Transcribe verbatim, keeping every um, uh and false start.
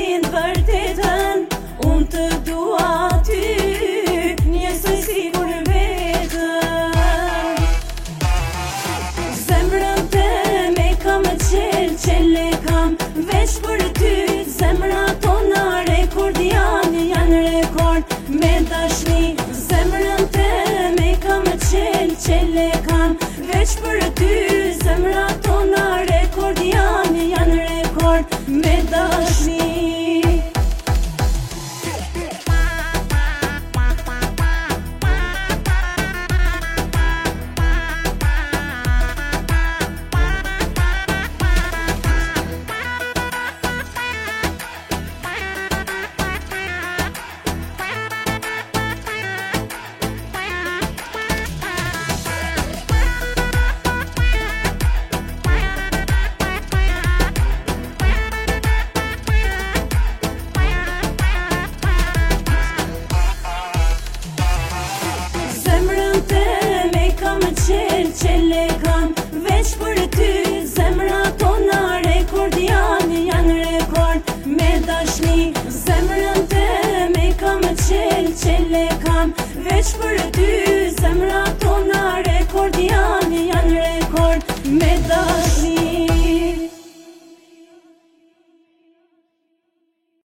din vërtetën, unë të dua ty, njësoj si kur vetën. Zemrën të me kam qel, qele kam veç për ty, zemra tona rekord janë, janë rekord me dashni. Zemrën të me kam qel, qele kam veç për ty, zemra tona rekord janë, janë rekord me dashni. Qel, qele kam veç për ty, zemra tona rekord janë, janë rekord me dashni. Zemrën të me kam qel, qele kam veç për ty, zemra tona rekord janë, janë rekord me dashni.